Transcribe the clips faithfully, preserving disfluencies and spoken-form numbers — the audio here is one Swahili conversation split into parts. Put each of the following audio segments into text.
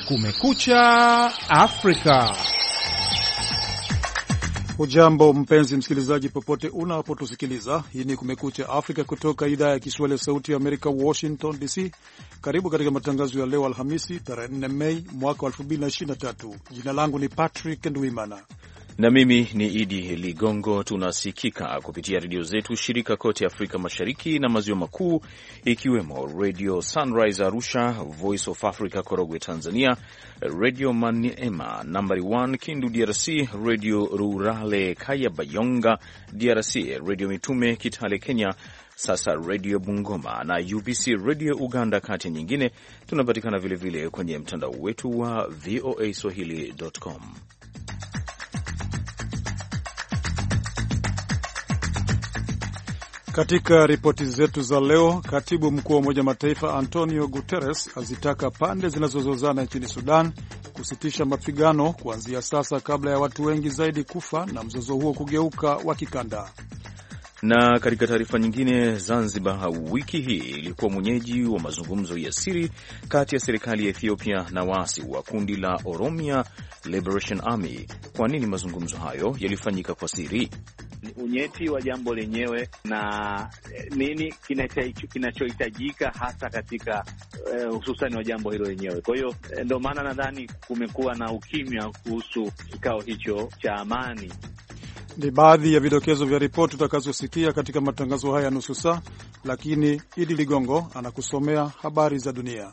Kumekucha Afrika. Hujambo mpenzi msikilizaji, popote unapotusikiliza. Hii ni Kumekucha Afrika kutoka idhaa ya Kiswahili ya Sauti ya Amerika, Washington D C. Karibu katika matangazo ya leo Alhamisi tarehe nne Mei mwaka elfu mbili na ishirini na tatu. Jina langu ni Patrick Ndwimana na mimi ni Idi Ligongo. Tunasikika kupitia redio zetu shirika kote Afrika Mashariki na Maziwa Makuu, ikiwemo Radio Sunrise Arusha, Voice of Africa Korogwe Tanzania, Radio Maniema nambari moja Kindu D R C, Radio Rurale Kayabayonga D R C, Radio Mitume Kitale Kenya, sasa Radio Bungoma na U B C Radio Uganda, kati ya nyingine. Tunapatikana vilevile kwenye mtandao wetu wa V O A Swahili dot com. Katika ripoti zetu za leo, katibu mkuu wa Umoja Mataifa Antonio Guterres azitaka pande zinazozozana nchini Sudan kusitisha mapigano kuanzia sasa kabla ya watu wengi zaidi kufa na mzozo huo kugeuka wa kikanda. Na katika taarifa nyingine, Zanzibar wiki hii ilikuwa mwenyeji wa mazungumzo ya siri kati ya serikali ya Ethiopia na waasi wa kundi la Oromia Liberation Army. Kwa nini mazungumzo hayo yalifanyika kwa siri? Unyeti wa jambo lenyewe na nini kinachohitajika hasa katika uh, hususani wa jambo hilo lenyewe. Kwa hiyo ndio maana nadhani kumekuwa na ukimya kuhusu kikao hicho cha amani. Ni baadhi ya vidokezo vya ripoti utakazosikia katika matangazo haya nusu saa, lakini Idi Ligongo anakusomea habari za dunia.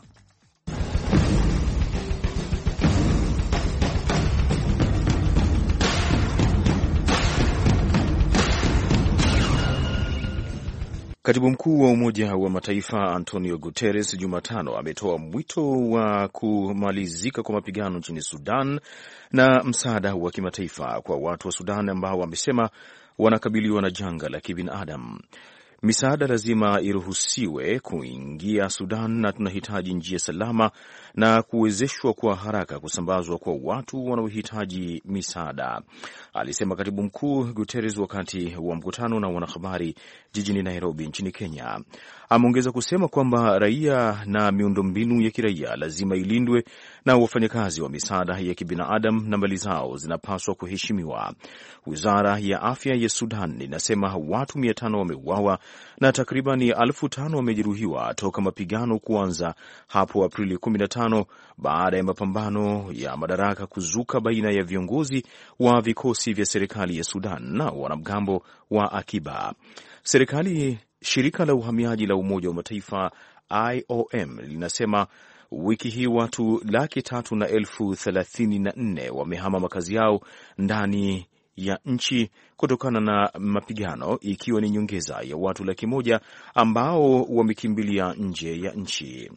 Katibu mkuu wa Umoja wa Mataifa Antonio Guterres Jumatano ametoa mwito wa kumalizika kwa mapigano nchini Sudan na msaada wa kimataifa kwa watu wa Sudan ambao wamesema wanakabiliwa na janga la kibinadamu. Misaada lazima iruhusiwe kuingia Sudan na tunahitaji njia salama na kuwezeshwa kwa haraka kusambazwa kwa watu wanaohitaji misaada, alisema katibu mkuu Guterres wakati wa mkutano na wanahabari jijini Nairobi nchini Kenya. Ameongeza kusema kwamba raia na miundombinu ya kiraia lazima ilindwe na wafanyakazi wa misaada ya kibinadamu na mali zao zinapaswa kuheshimiwa. Wizara ya afya ya Sudan inasema watu mia tano wameuawa na takribani elfu tano wamejeruhiwa toka mapigano kuanza hapo Aprili kumi na tano baada ya mapambano ya madaraka kuzuka baina ya viongozi wa vikosi vya serikali ya Sudan na wanamgambo wa Akiba. Serikali Shirika la uhamiaji la Umoja wa Mataifa I O M linasema wiki hii watu laki tatu na elfu thelathini na nne wamehama makazi yao ndani ya nchi kutokana na mapigano, ikiwa ni nyongeza ya watu laki moja ambao wamekimbilia nje ya nchi.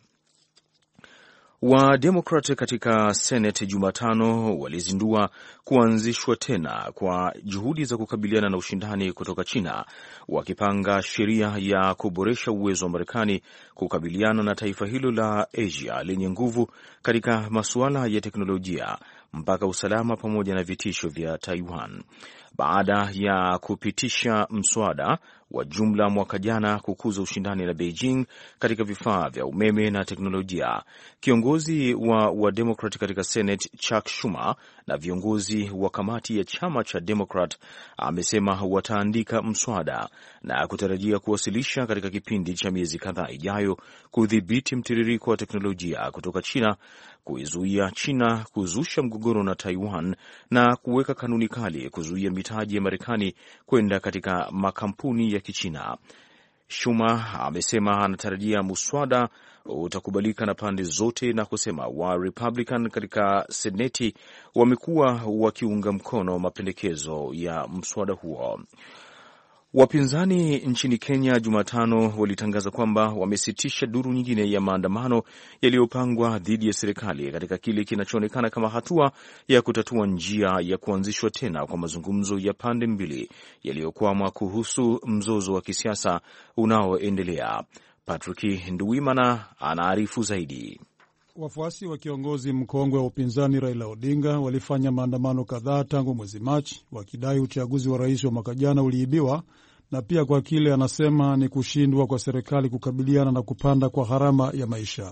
Wa Democrat katika Senate Jumatano walizindua kuanzishwa tena kwa juhudi za kukabiliana na ushindani kutoka China, wakipanga sheria ya kuboresha uwezo wa Marekani kukabiliana na taifa hilo la Asia lenye nguvu katika masuala ya teknolojia, mpaka usalama pamoja na vitisho vya Taiwan. Baada ya kupitisha mswada wa jumla mwaka jana kukuza ushindani na Beijing katika vifaa vya umeme na teknolojia, kiongozi wa wa Democrat katika Senate Chuck Schumer na viongozi wa kamati ya chama cha Democrat amesema wataandika mswada na kutarajia kuwasilisha katika kipindi cha miezi kadhaa ijayo kudhibiti mtiririko wa teknolojia kutoka China, kuizuia China kuzusha mgogoro na Taiwan na kuweka kanuni kali kuzuia mitaji ya Marekani kwenda katika makampuni ya Kichina. Schumer amesema anatarajia muswada utakubalika na pande zote na kusema wa Republican katika Seneti wamekuwa wakiunga mkono mapendekezo ya mswada huo. Wapinzani nchini Kenya Jumatano walitangaza kwamba wamesitisha duru nyingine ya maandamano yaliyopangwa dhidi ya serikali katika kile kinachoonekana kama hatua ya kutatua njia ya kuanzishwa tena kwa mazungumzo ya pande mbili yaliyokwama kuhusu mzozo wa kisiasa unaoendelea. Patrick Nduwimana anaarifu zaidi. Wafuasi wa kiongozi mkongwe wa upinzani Raila Odinga walifanya maandamano kadhaa tangu mwezi Machi wakidai uchaguzi wa rais wa mwaka jana uliibiwa na pia kwa kile anasema ni kushindwa kwa serikali kukabiliana na kupanda kwa gharama ya maisha.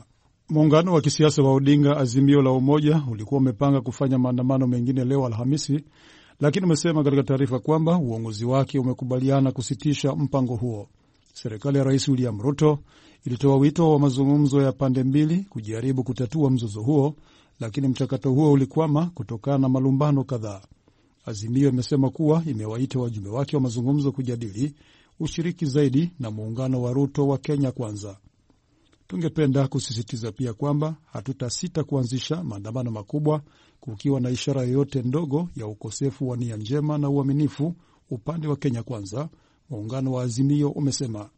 Muungano wa kisiasa wa Odinga Azimio la Umoja ulikuwa umepanga kufanya maandamano mengine leo Alhamisi, lakini umesema katika taarifa kwamba uongozi wake umekubaliana kusitisha mpango huo. Serikali ya Rais William Ruto ilitoa wito wa mazungumzo ya pande mbili kujaribu kutatua mzozo huo, lakini mchakato huo ulikwama kutokana na malumbano kadhaa. Azimio imesema kuwa imewaita wajumbe wake wa mazungumzo kujadili ushiriki zaidi na muungano wa Ruto wa Kenya Kwanza. Tungependa kusisitiza pia kwamba hatutasita kuanzisha maandamano makubwa kukiwa na ishara yoyote ndogo ya ukosefu wa nia njema na uaminifu upande wa Kenya Kwanza, muungano wa Azimio umesema.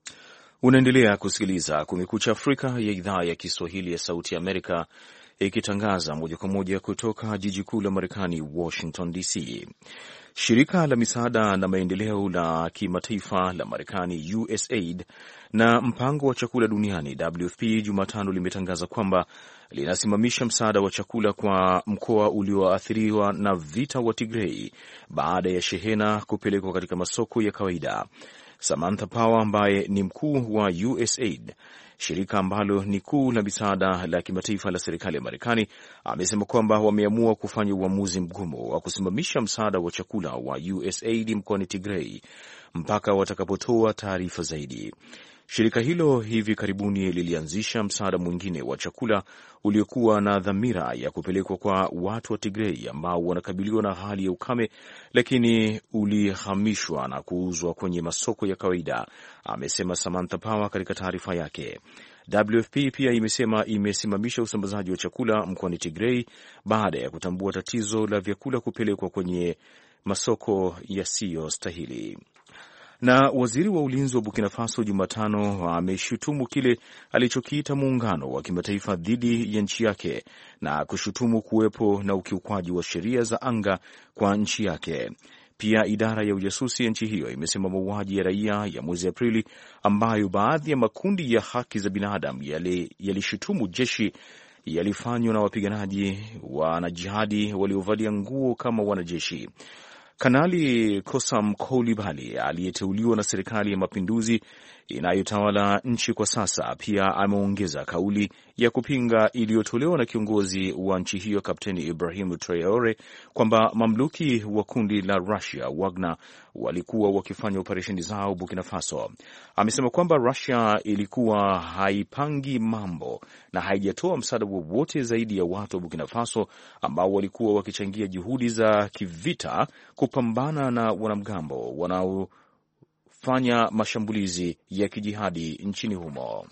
Unaendelea kusikiliza Kumekucha Afrika ya idhaa ya Kiswahili ya Sauti ya Amerika, ikitangaza moja kwa moja kutoka jiji kuu la Marekani, Washington D C. Shirika la misaada na maendeleo la kimataifa la Marekani, U S A I D, na mpango wa chakula duniani W F P Jumatano limetangaza kwamba linasimamisha msaada wa chakula kwa mkoa ulioathiriwa na vita wa Tigray baada ya shehena kupelekwa katika masoko ya kawaida. Samantha Power ambaye ni mkuu wa U S A I D, shirika ambalo ni kuu la misaada la kimataifa la serikali ya Marekani, amesema kwamba wameamua kufanya uamuzi mgumu wa kusimamisha msaada wa chakula wa U S A I D mkoani Tigray mpaka watakapotoa taarifa zaidi. Shirika hilo hivi karibuni lilianzisha msaada mwingine wa chakula uliokuwa na dhamira ya kupelekwa kwa watu wa Tigray ambao wanakabiliwa na hali ya ukame, lakini ulihamishwa na kuuzwa kwenye masoko ya kawaida, amesema Samantha Power katika taarifa yake. W F P pia imesema imesimamisha usambazaji wa chakula mkoani Tigray baada ya kutambua tatizo la vyakula kupelekwa kwenye masoko yasiyostahili. Na waziri wa ulinzi wa Burkina Faso Jumatano ameshutumu kile alichokiita muungano wa kimataifa dhidi ya nchi yake na kushutumu kuwepo na ukiukwaji wa sheria za anga kwa nchi yake. Pia idara ya ujasusi ya nchi hiyo imesema mauaji ya raia ya mwezi Aprili, ambayo baadhi ya makundi ya haki za binadamu yalishutumu jeshi, yalifanywa na wapiganaji wanajihadi waliovalia nguo kama wanajeshi. Kanali Kosam Koulibaly aliyeteuliwa na serikali ya mapinduzi inayotawala nchi kwa sasa pia ameongeza kauli ya kupinga iliyotolewa na kiongozi wa nchi hiyo Kapteni Ibrahim Traore kwamba mamluki wa kundi la Russia Wagner walikuwa wakifanya operesheni zao Burkina Faso. Amesema kwamba Russia ilikuwa haipangi mambo na haijatoa msaada wowote zaidi ya watu wa Burkina Faso ambao walikuwa wakichangia juhudi za kivita kupambana na wanamgambo wanao fanya mashambulizi ya kijihadi nchini humo.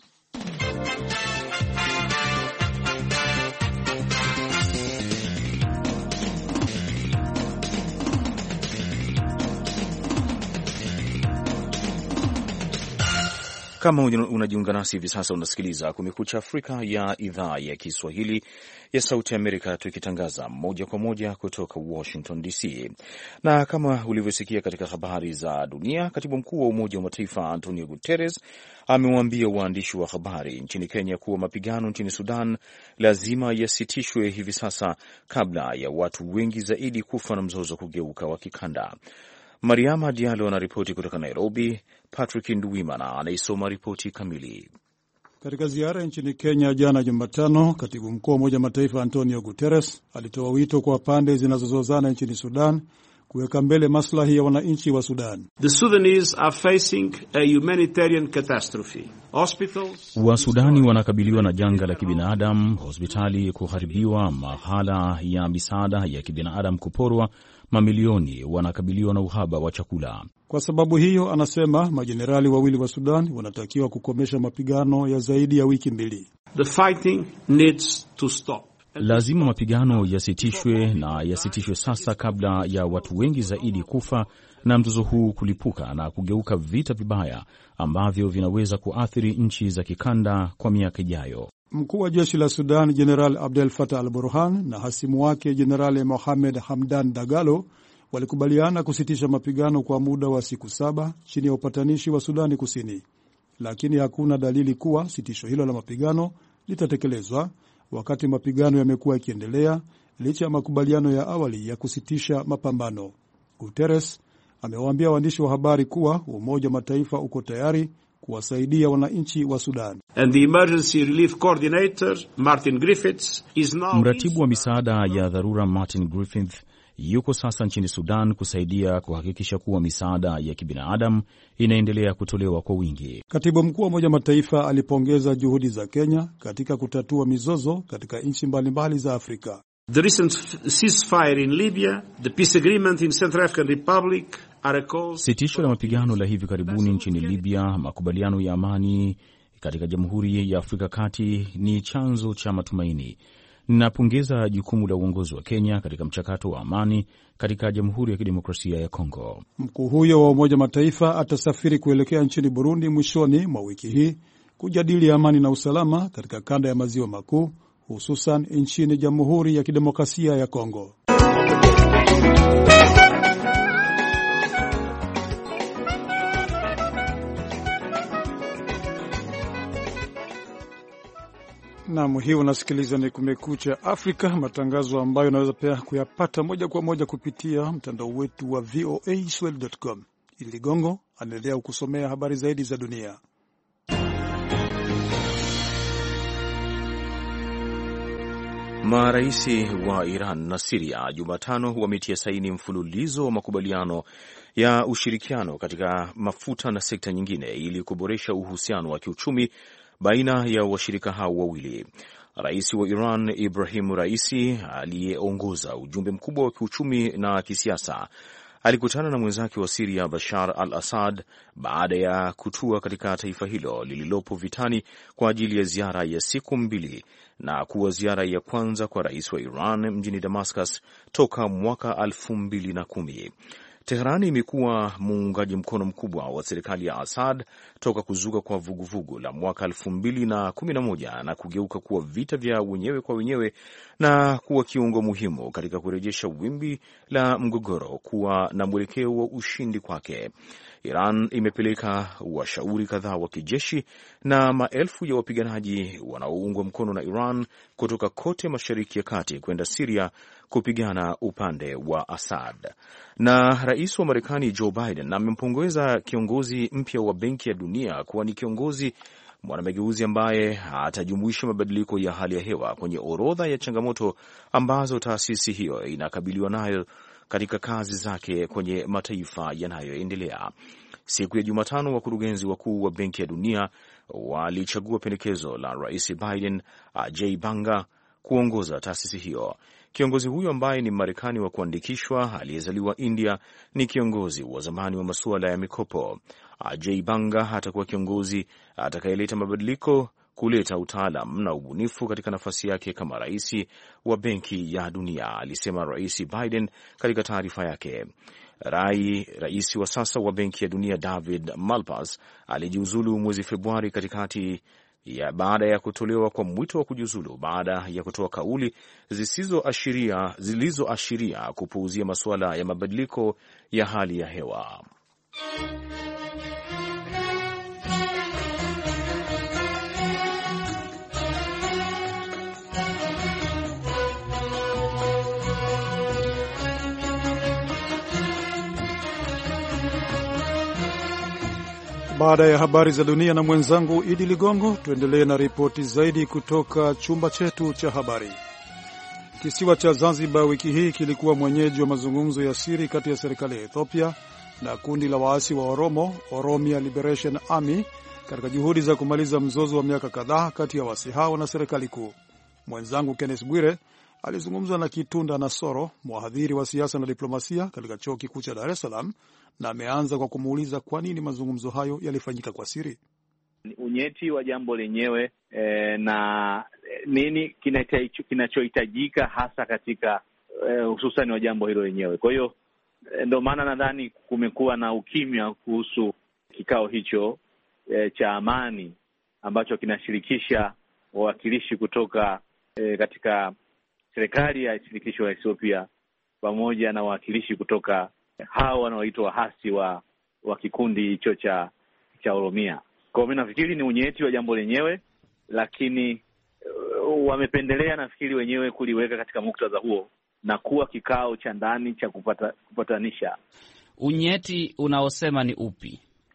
Kama unajiunga nasi hivi sasa, unasikiliza Kumekucha Afrika ya idhaa ya Kiswahili ya Sauti Amerika, tukitangaza moja kwa moja kutoka Washington D C. Na kama ulivyosikia katika habari za dunia, katibu mkuu wa Umoja wa Mataifa Antonio Guterres amewaambia waandishi wa habari nchini Kenya kuwa mapigano nchini Sudan lazima yasitishwe hivi sasa kabla ya watu wengi zaidi kufa na mzozo kugeuka wa kikanda. Mariama Diallo anaripoti kutoka Nairobi. Patrick Nduwimana anaisoma ripoti kamili. Katika ziara nchini Kenya jana Jumatano, katibu mkuu wa Umoja wa Mataifa Antonio Guterres alitoa wito kwa pande zinazozozana nchini Sudan kuweka mbele maslahi ya wananchi wa Sudan. The Sudanese are facing a humanitarian catastrophe. Hospitals... Wasudani wanakabiliwa na janga la kibinadamu, hospitali kuharibiwa, mahala ya misaada ya kibinadamu kuporwa, mamilioni wanakabiliwa na uhaba wa chakula. Kwa sababu hiyo, anasema majenerali wawili wa Sudan wanatakiwa kukomesha mapigano ya zaidi ya wiki mbili. The fighting needs to stop. Lazima mapigano yasitishwe na yasitishwe sasa kabla ya watu wengi zaidi kufa na mzozo huu kulipuka na kugeuka vita vibaya ambavyo vinaweza kuathiri nchi za kikanda kwa miaka ijayo. Mkuu wa jeshi la Sudan Jenerali Abdel Fattah al-Burhan na hasimu wake Jenerali Mohamed Hamdan Dagalo walikubaliana kusitisha mapigano kwa muda wa siku saba chini ya upatanishi wa Sudani Kusini, lakini hakuna dalili kuwa sitisho hilo la mapigano litatekelezwa wakati mapigano yamekuwa yakiendelea licha ya makubaliano ya awali ya kusitisha mapambano. Guterres amewaambia waandishi wa habari kuwa Umoja wa Mataifa uko tayari kuwasaidia wananchi wa Sudan. And the emergency relief coordinator Martin Griffiths is now Mratibu wa misaada ya dharura Martin Griffiths yuko sasa nchini Sudan kusaidia kuhakikisha kuwa misaada ya kibinadamu inaendelea kutolewa kwa wingi. Katibu mkuu wa Umoja wa Mataifa alipongeza juhudi za Kenya katika kutatua mizozo katika nchi mbalimbali za Afrika. The recent ceasefire in Libya, the peace agreement in Central African Republic are a cause... Sitisho la mapigano la hivi karibuni nchini Libya, makubaliano ya amani katika Jamhuri ya Afrika Kati ni chanzo cha matumaini. Ninapongeza jukumu la uongozi wa Kenya katika mchakato wa amani katika Jamhuri ya Kidemokrasia ya Kongo. Mkuu huyo wa Umoja wa Mataifa atasafiri kuelekea nchini Burundi mwishoni mwa wiki hii kujadili amani na usalama katika kanda ya maziwa makuu, hususan nchini Jamhuri ya Kidemokrasia ya Kongo. Naam, hii unasikiliza ni Kumekucha Afrika, matangazo ambayo unaweza pia kuyapata moja kwa moja kupitia mtandao wetu wa v o a swahili dot com. Ili Ligongo anaendelea kusomea habari zaidi za dunia. Maraisi wa Iran na Syria Jumatano wametia saini mfululizo wa makubaliano ya ushirikiano katika mafuta na sekta nyingine ili kuboresha uhusiano wa kiuchumi baina ya washirika hao wawili. Rais wa Iran Ibrahim Raisi aliyeongoza ujumbe mkubwa wa kiuchumi na kisiasa alikutana na mwenzake wa Syria Bashar al-Assad baada ya kutua katika taifa hilo lililopo vitani kwa ajili ya ziara ya siku mbili na kuwa ziara ya kwanza kwa rais wa Iran mjini Damascus toka mwaka elfu mbili na kumi. Teherani imekuwa muungaji mkono mkubwa wa serikali ya Assad toka kuzuka kwa vuguvugu la mwaka elfu mbili na kumi na moja na kugeuka kuwa vita vya wenyewe kwa wenyewe na kuwa kiungo muhimu katika kurejesha wimbi la mgogoro kuwa na mwelekeo wa ushindi kwake. Iran imepeleka washauri kadhaa wa kijeshi na maelfu ya wapiganaji wanaoungwa mkono na Iran kutoka kote Mashariki ya Kati kwenda Syria kupigana upande wa Assad. Na rais wa Marekani Joe Biden amempongeza kiongozi mpya wa Benki ya Dunia kuwa ni kiongozi mwanamageuzi ambaye atajumuisha mabadiliko ya hali ya hewa kwenye orodha ya changamoto ambazo taasisi hiyo inakabiliwa nayo katika kazi zake kwenye mataifa yanayoendelea. Siku ya Jumatano, wakurugenzi wakuu wa Benki ya Dunia walichagua pendekezo la Rais Biden Ajay Banga kuongoza taasisi hiyo. Kiongozi huyo ambaye ni Marekani wa kuandikishwa aliyezaliwa India ni kiongozi wa zamani wa masuala ya mikopo. Ajay Banga atakuwa kiongozi atakayeleta mabadiliko, kuleta utaalam na ubunifu katika nafasi yake kama rais wa Benki ya Dunia, alisema Rais Biden katika taarifa yake. Rai, rais wa sasa wa Benki ya Dunia David Malpass alijiuzulu mwezi Februari katikati ya baada ya kutolewa kwa mwito wa kujiuzulu baada ya kutoa kauli zisizoashiria zilizoashiria kupuuzia masuala ya mabadiliko ya hali ya hewa. Baada ya habari za dunia na mwenzangu Idi Ligongo, tuendelee na ripoti zaidi kutoka chumba chetu cha habari. Kisiwa cha Zanzibar wiki hii kilikuwa mwenyeji wa mazungumzo ya siri kati ya serikali ya Ethiopia na kundi la waasi wa Oromo, Oromia Liberation Army, katika juhudi za kumaliza mzozo wa miaka kadhaa kati ya waasi hao na serikali kuu. Mwenzangu Kenneth Bwire alizungumza na Kitunda Nasoro, mhadhiri wa siasa na diplomasia katika chuo kikuu cha Dar es Salaam, na ameanza kwa kumuuliza kwa nini mazungumzo hayo yalifanyika kwa siri. Unyeti wa jambo lenyewe e, na nini kinachohitajika hasa katika e, hususani wa jambo hilo lenyewe. Kwa hiyo e, ndio maana nadhani kumekuwa na ukimya kuhusu kikao hicho e, cha amani ambacho kinashirikisha wawakilishi kutoka e, katika serikali ya shirikisho la Ethiopia pamoja na wawakilishi kutoka hao wanaoitwa wahasi wa wa kikundi hicho cha cha Oromia. Kwa mimi nafikiri ni unyeti wa jambo lenyewe, lakini uh, wamependelea nafikiri wenyewe kuliweka katika muktadha huo na kuwa kikao cha ndani cha kupata kupatanisha. Unyeti unaosema ni upi?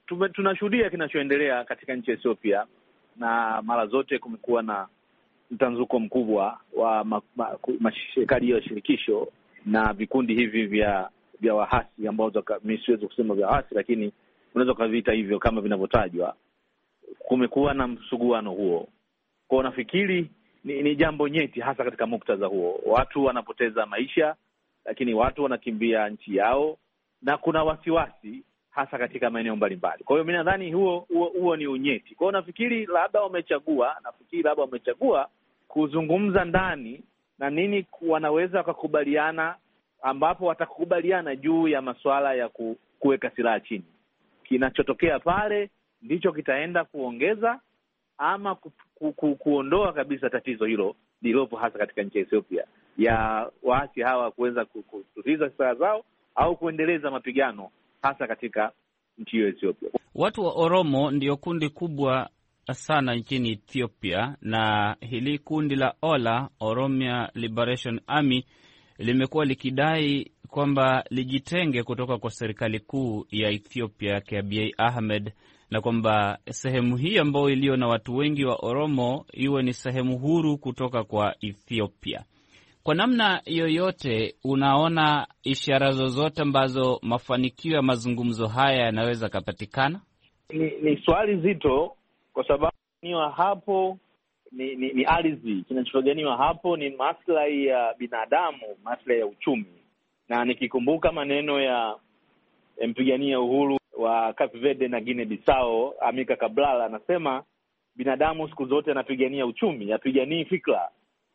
tunashuhudia kinachoendelea katika nchi ya Ethiopia, na mara zote kumekuwa na mtanzuko mkubwa wa serikali ya shirikisho na vikundi hivi vya vya wahasi ambao mimi siwezi kusema vya wahasi, lakini unaweza kuviita hivyo kama vinavyotajwa. Kumekuwa na msuguano huo. Kwa nafikiri ni, ni jambo nyeti hasa katika muktadha huo. Watu wanapoteza maisha, lakini watu wanakimbia nchi yao na kuna wasiwasi hasa katika maeneo mbalimbali. Kwa hiyo mimi nadhani huo huo, huo ni unyeti. Kwa hiyo nafikiri labda wamechagua, nafikiri labda wamechagua kuzungumza ndani na nini wanaweza wakakubaliana, ambapo watakubaliana juu ya masuala ya ku, kuweka silaha chini. Kinachotokea pale ndicho kitaenda kuongeza ama ku, ku, ku, kuondoa kabisa tatizo hilo lilopo hasa katika nchi ya Ethiopia ya waasi hawa kuweza kutuliza silaha zao au kuendeleza mapigano hasa katika nchi hiyo Ethiopia. Watu wa Oromo ndio kundi kubwa sana nchini Ethiopia, na hili kundi la Ola, Oromia Liberation Army, limekuwa likidai kwamba lijitenge kutoka kwa serikali kuu ya Ethiopia ya Abiy Ahmed, na kwamba sehemu hii ambayo iliyo na watu wengi wa Oromo iwe ni sehemu huru kutoka kwa Ethiopia. Kwa namna yoyote, unaona ishara zozote ambazo mafanikio ya mazungumzo haya yanaweza kupatikana? Ni, ni swali zito kwa sababu niwa hapo ni, ni, ni ardhi. Kinachoganiwa hapo ni maslahi ya binadamu, maslahi ya uchumi. Na nikikumbuka maneno ya mpigania uhuru wa Cape Verde na Guinea Bissau, Amilcar Cabral, anasema binadamu siku zote anapigania uchumi, apiganii fikra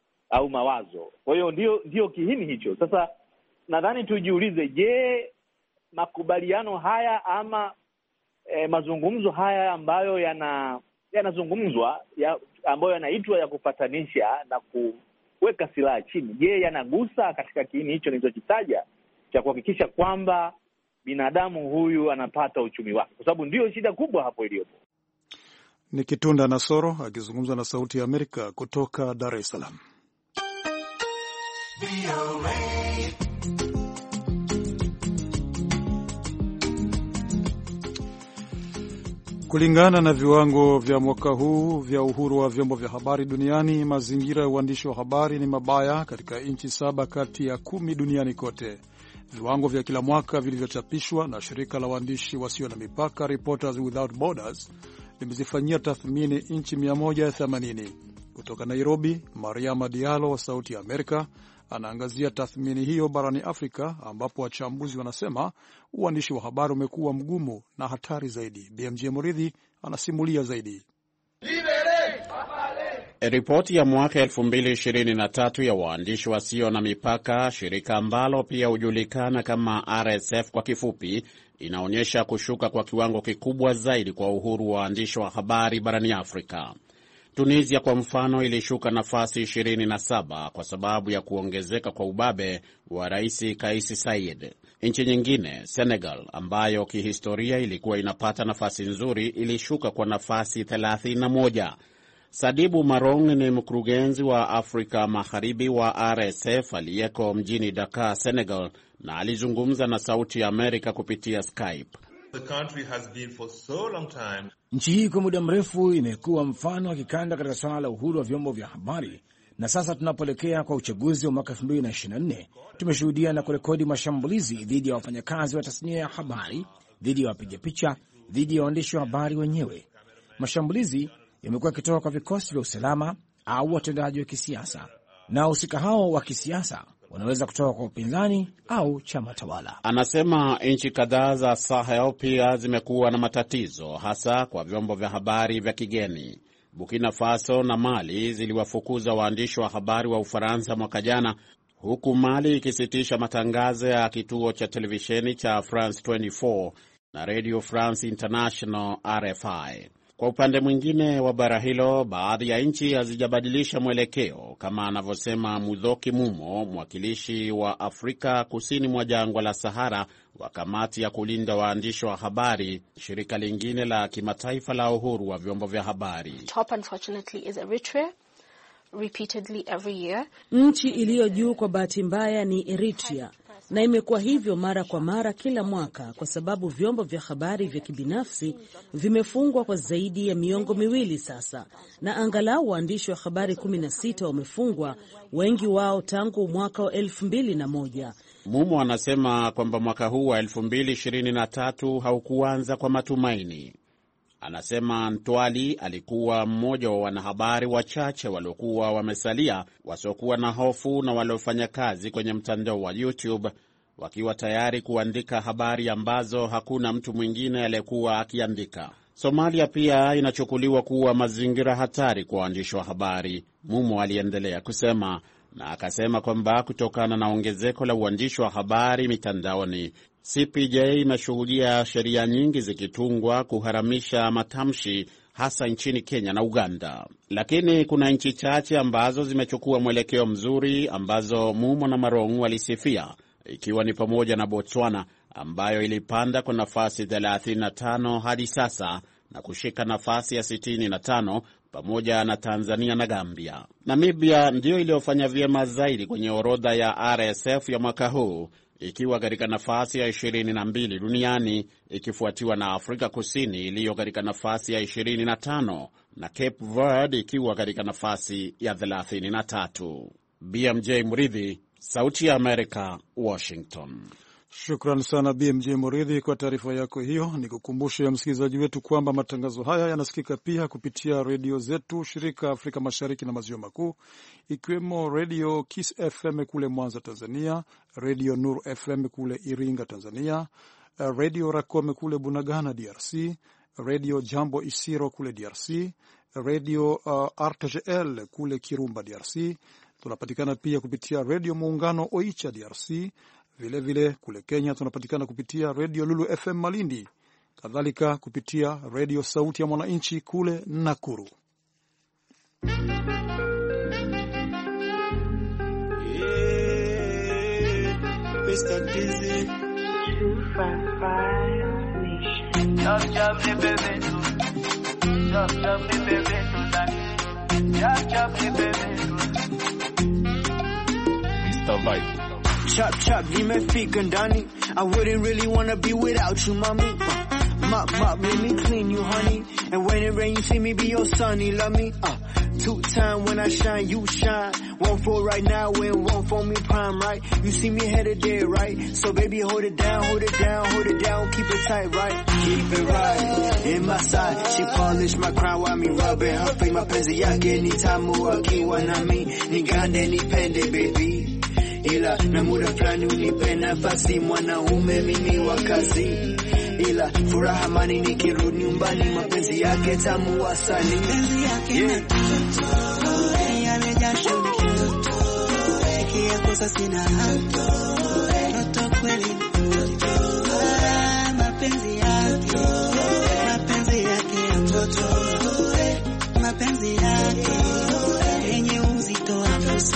au mawazo. Kwa hiyo ndio ndio kiini hicho. Sasa nadhani tujiulize, je, makubaliano haya ama e, mazungumzo haya ambayo yana yanazungumzwa ya, ambayo yanaitwa ya kupatanisha na kuweka silaha chini, je, yanagusa katika kiini hicho nilichokitaja cha kuhakikisha kwamba binadamu huyu anapata uchumi wake? Kwa sababu ndio shida kubwa hapo iliyopo. Ni Kitunda Nasoro akizungumza na Sauti ya Amerika kutoka Dar es Salaam. Kulingana na viwango vya mwaka huu vya uhuru wa vyombo vya habari duniani, mazingira ya uandishi wa habari ni mabaya katika nchi saba kati ya kumi duniani kote. Viwango vya kila mwaka vilivyochapishwa na shirika la waandishi wasio na mipaka Reporters Without Borders limezifanyia tathmini nchi mia moja themanini. Kutoka Nairobi, Mariama Diallo wa Sauti ya Amerika anaangazia tathmini hiyo barani Afrika, ambapo wachambuzi wanasema uandishi wa habari umekuwa mgumu na hatari zaidi. B M J Muridhi anasimulia zaidi. Ripoti ya mwaka elfu mbili ishirini na tatu ya waandishi wasio na mipaka, shirika ambalo pia hujulikana kama R S F kwa kifupi, inaonyesha kushuka kwa kiwango kikubwa zaidi kwa uhuru wa waandishi wa habari barani Afrika. Tunisia kwa mfano ilishuka nafasi ishirini na saba kwa sababu ya kuongezeka kwa ubabe wa Rais Kais Saied. Nchi nyingine, Senegal, ambayo kihistoria ilikuwa inapata nafasi nzuri, ilishuka kwa nafasi thelathini na moja. Sadibu Marong ni mkurugenzi wa Afrika Magharibi wa R S F aliyeko mjini Dakar, Senegal, na alizungumza na Sauti ya Amerika kupitia Skype. The country has been for so long time. Nchi hii kwa muda mrefu imekuwa mfano wa kikanda katika swala la uhuru wa vyombo vya habari, na sasa tunapoelekea kwa uchaguzi wa mwaka elfu mbili ishirini na nne tumeshuhudia na kurekodi mashambulizi dhidi ya wafanyakazi wa tasnia ya habari, dhidi ya wapiga picha, dhidi ya waandishi wa habari wenyewe. Mashambulizi yamekuwa yakitoka kwa vikosi vya usalama au watendaji wa kisiasa, na wahusika hao wa kisiasa wanaweza kutoka kwa upinzani au chama tawala. Anasema nchi kadhaa za Sahel pia zimekuwa na matatizo, hasa kwa vyombo vya habari vya kigeni. Burkina Faso na Mali ziliwafukuza waandishi wa habari wa Ufaransa mwaka jana, huku Mali ikisitisha matangazo ya kituo cha televisheni cha France ishirini na nne na Radio France International R F I. Kwa upande mwingine wa bara hilo, baadhi ya nchi hazijabadilisha mwelekeo, kama anavyosema Mudhoki Mumo, mwakilishi wa Afrika kusini mwa jangwa la Sahara wa kamati ya kulinda waandishi wa habari, shirika lingine la kimataifa la uhuru wa vyombo vya habari. Top unfortunately is Eritrea. Repeatedly every year. Nchi iliyo juu kwa bahati mbaya ni Eritrea. na imekuwa hivyo mara kwa mara kila mwaka, kwa sababu vyombo vya habari vya kibinafsi vimefungwa kwa zaidi ya miongo miwili sasa, na angalau waandishi wa habari kumi na sita wamefungwa, wengi wao tangu mwaka wa elfu mbili na moja. Mumo anasema kwamba mwaka huu wa elfu mbili ishirini na tatu haukuanza kwa matumaini. Anasema Ntwali alikuwa mmoja wa wanahabari wachache waliokuwa wamesalia, wasiokuwa na hofu na waliofanya kazi kwenye mtandao wa YouTube, wakiwa tayari kuandika habari ambazo hakuna mtu mwingine aliyekuwa akiandika. Somalia pia inachukuliwa kuwa mazingira hatari kwa waandishi wa habari, Mumo aliendelea kusema, na akasema kwamba kutokana na ongezeko la uandishi wa habari mitandaoni, C P J imeshuhudia sheria nyingi zikitungwa kuharamisha matamshi, hasa nchini Kenya na Uganda. Lakini kuna nchi chache ambazo zimechukua mwelekeo mzuri, ambazo Mumo na Marong walisifia, ikiwa ni pamoja na Botswana ambayo ilipanda kwa nafasi thelathini na tano hadi sasa na kushika nafasi ya sitini na tano pamoja na Tanzania na Gambia. Namibia ndiyo iliyofanya vyema zaidi kwenye orodha ya R S F ya mwaka huu, ikiwa katika nafasi ya ishirini na mbili duniani, ikifuatiwa na Afrika Kusini iliyo katika nafasi ya ishirini na tano na Cape Verde ikiwa katika nafasi ya thelathini na tatu. B M J Muridhi, Sauti ya Amerika, Washington. Shukran sana B M J Muridhi kwa taarifa yako hiyo. Ni kukumbushe ya msikilizaji wetu kwamba matangazo haya yanasikika pia kupitia redio zetu shirika Afrika Mashariki na Maziwa Makuu, ikiwemo redio Kiss F M kule Mwanza, Tanzania, redio Nur F M kule Iringa, Tanzania, redio Rakome kule Bunagana, D R C, redio Jambo Isiro kule D R C, redio uh, R T G L kule Kirumba, D R C. Tunapatikana pia kupitia redio Muungano Oicha, D R C. Vile vile kule Kenya tunapatikana kupitia Radio Lulu F M Malindi, kadhalika kupitia Radio Sauti ya Mwananchi kule Nakuru. Chop chop, nimefika ndani. I wouldn't really wanna be without you, mommy. Uh, mop mop, let me clean you, honey. And when it rain, you see me be your sunny, love me. Uh, two time when I shine, you shine. One for right now and one for me prime, right? You see me headed there, right? So baby, hold it down, hold it down, hold it down, keep it tight, right? Keep it right in my side. She polish my crown while me rubbing her face. Mapenzi yake ni tamu akiwa nami, nigande nipende baby. Ila na muda fulani unipe nafasi, mwanaume mimi wa kazi. Ila furaha mani nikirudi nyumbani, mapenzi yake tamu asali. Mapenzi yake na toto, yamejaa shule toto. Sikia kosa sina hato, toto kweli toto. Mapenzi yake, mapenzi yake ya mtoto. Mapenzi yake, yenye uzito wa fuso.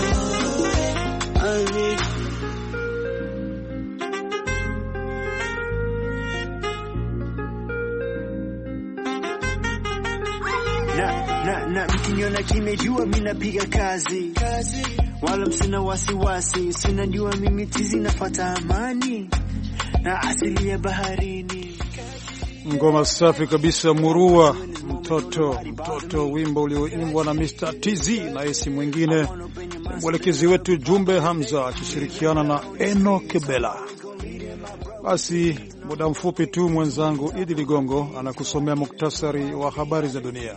Na, na, na, mkiniona kimejua mimi napiga kazi, kazi. Wala msina wasiwasi, sina jua mimi tizi nafuata amani na asili ya baharini. Ngoma safi kabisa, Murua mtoto mtoto, wimbo ulioimbwa na mister T Z na esi mwingine mwelekezi wetu Jumbe Hamza akishirikiana na Enoch Bella. Basi muda mfupi tu mwenzangu Idi Ligongo anakusomea muktasari wa habari za dunia.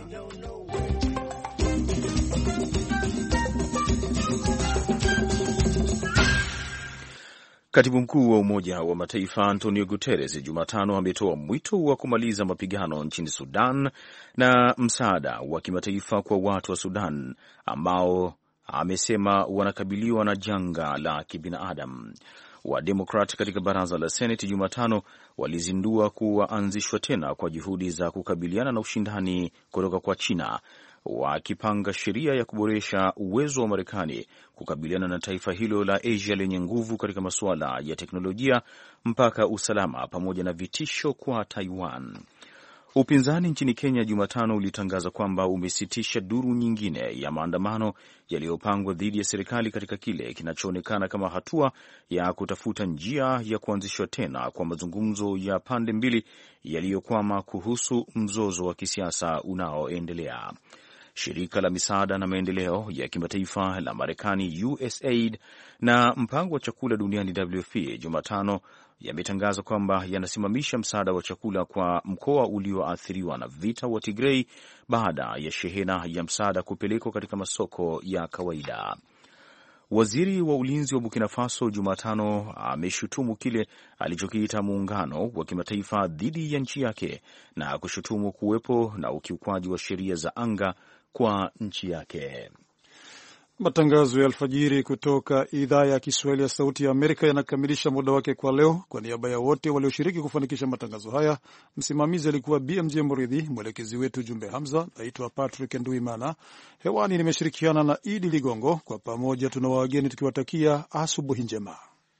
Katibu mkuu wa Umoja wa Mataifa Antonio Guterres Jumatano ametoa mwito wa kumaliza mapigano nchini Sudan na msaada wa kimataifa kwa watu wa Sudan ambao amesema wanakabiliwa na janga la kibinadamu. Wademokrat katika baraza la Seneti Jumatano walizindua kuanzishwa tena kwa juhudi za kukabiliana na ushindani kutoka kwa China, wakipanga sheria ya kuboresha uwezo wa Marekani kukabiliana na taifa hilo la Asia lenye nguvu katika masuala ya teknolojia, mpaka usalama, pamoja na vitisho kwa Taiwan. Upinzani nchini Kenya Jumatano ulitangaza kwamba umesitisha duru nyingine ya maandamano yaliyopangwa dhidi ya serikali katika kile kinachoonekana kama hatua ya kutafuta njia ya kuanzishwa tena kwa mazungumzo ya pande mbili yaliyokwama kuhusu mzozo wa kisiasa unaoendelea. Shirika la misaada na maendeleo ya kimataifa la Marekani U S A I D na mpango wa chakula duniani W F P Jumatano yametangaza kwamba yanasimamisha msaada wa chakula kwa mkoa ulioathiriwa na vita wa Tigray baada ya shehena ya msaada kupelekwa katika masoko ya kawaida. Waziri wa ulinzi wa Burkina Faso Jumatano ameshutumu kile alichokiita muungano wa kimataifa dhidi ya nchi yake na kushutumu kuwepo na ukiukwaji wa sheria za anga kwa nchi yake. Matangazo ya alfajiri kutoka idhaa ya Kiswahili ya Sauti ya Amerika yanakamilisha muda wake kwa leo. Kwa niaba ya wote walioshiriki kufanikisha matangazo haya, msimamizi alikuwa B M J Muridhi, mwelekezi wetu Jumbe Hamza. Naitwa Patrick Nduimana, hewani nimeshirikiana na Idi Ligongo. Kwa pamoja tuna wageni tukiwatakia asubuhi njema.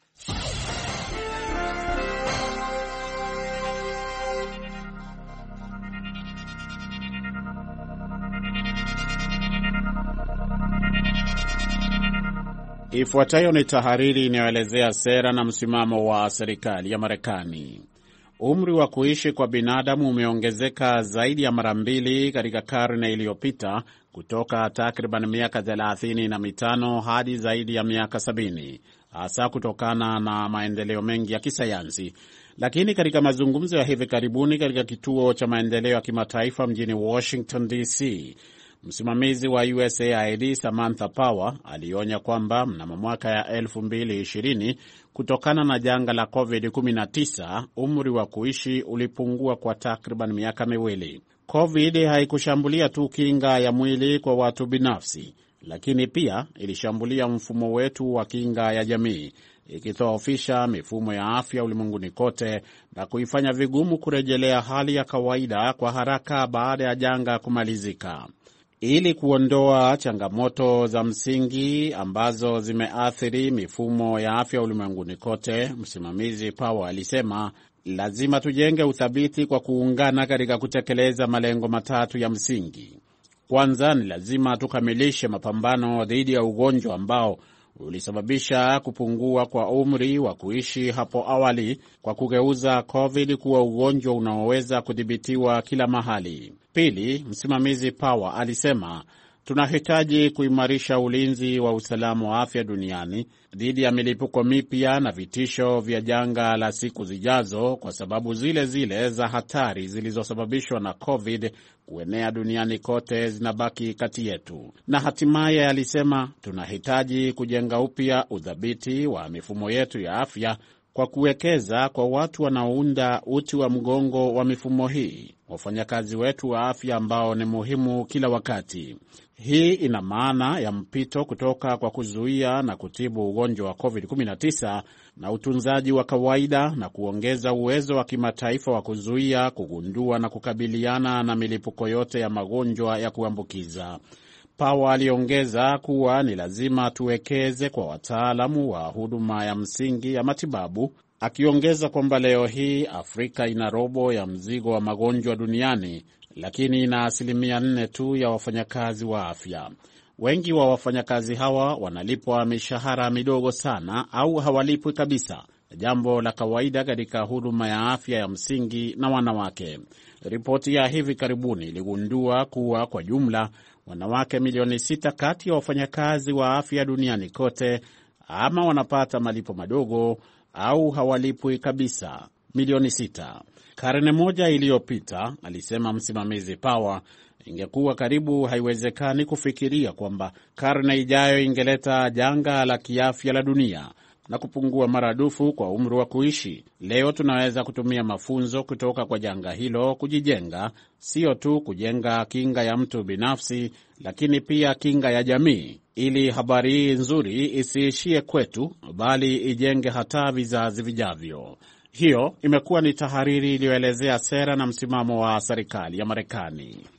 Ifuatayo ni tahariri inayoelezea sera na msimamo wa serikali ya Marekani. Umri wa kuishi kwa binadamu umeongezeka zaidi ya mara mbili katika karne iliyopita, kutoka takriban miaka thelathini na mitano hadi zaidi ya miaka sabini, hasa kutokana na maendeleo mengi ya kisayansi. Lakini katika mazungumzo ya hivi karibuni katika kituo cha maendeleo ya kimataifa mjini Washington D C, msimamizi wa U S A I D Samantha Power alionya kwamba mnamo mwaka ya elfu mbili ishirini, kutokana na janga la covid kumi na tisa, umri wa kuishi ulipungua kwa takriban miaka miwili. Covid haikushambulia tu kinga ya mwili kwa watu binafsi, lakini pia ilishambulia mfumo wetu wa kinga ya jamii, ikidhoofisha mifumo ya afya ulimwenguni kote na kuifanya vigumu kurejelea hali ya kawaida kwa haraka baada ya janga kumalizika. Ili kuondoa changamoto za msingi ambazo zimeathiri mifumo ya afya ulimwenguni kote, msimamizi Power alisema, lazima tujenge uthabiti kwa kuungana katika kutekeleza malengo matatu ya msingi. Kwanza, ni lazima tukamilishe mapambano dhidi ya ugonjwa ambao ulisababisha kupungua kwa umri wa kuishi hapo awali kwa kugeuza COVID kuwa ugonjwa unaoweza kudhibitiwa kila mahali. Pili, msimamizi Power alisema, tunahitaji kuimarisha ulinzi wa usalama wa afya duniani dhidi ya milipuko mipya na vitisho vya janga la siku zijazo, kwa sababu zile zile za hatari zilizosababishwa na COVID kuenea duniani kote zinabaki kati yetu. Na hatimaye alisema, tunahitaji kujenga upya udhabiti wa mifumo yetu ya afya kwa kuwekeza kwa watu wanaounda uti wa mgongo wa mifumo hii, wafanyakazi wetu wa afya ambao ni muhimu kila wakati. Hii ina maana ya mpito kutoka kwa kuzuia na kutibu ugonjwa wa covid kumi na tisa na utunzaji wa kawaida na kuongeza uwezo wa kimataifa wa kuzuia, kugundua na kukabiliana na milipuko yote ya magonjwa ya kuambukiza. Power aliongeza kuwa ni lazima tuwekeze kwa wataalamu wa huduma ya msingi ya matibabu, akiongeza kwamba leo hii Afrika ina robo ya mzigo wa magonjwa duniani, lakini ina asilimia nne tu ya wafanyakazi wa afya. Wengi wa wafanyakazi hawa wanalipwa mishahara midogo sana au hawalipwi kabisa, jambo la kawaida katika huduma ya afya ya msingi na wanawake. Ripoti ya hivi karibuni iligundua kuwa kwa jumla wanawake milioni sita kati ya wafanyakazi wa afya duniani kote ama wanapata malipo madogo au hawalipwi kabisa, milioni sita. Karne moja iliyopita, alisema msimamizi Power, ingekuwa karibu haiwezekani kufikiria kwamba karne ijayo ingeleta janga la kiafya la dunia na kupungua maradufu kwa umri wa kuishi. Leo tunaweza kutumia mafunzo kutoka kwa janga hilo kujijenga, sio tu kujenga kinga ya mtu binafsi, lakini pia kinga ya jamii, ili habari hii nzuri isiishie kwetu, bali ijenge hata vizazi vijavyo. Hiyo imekuwa ni tahariri iliyoelezea sera na msimamo wa serikali ya Marekani.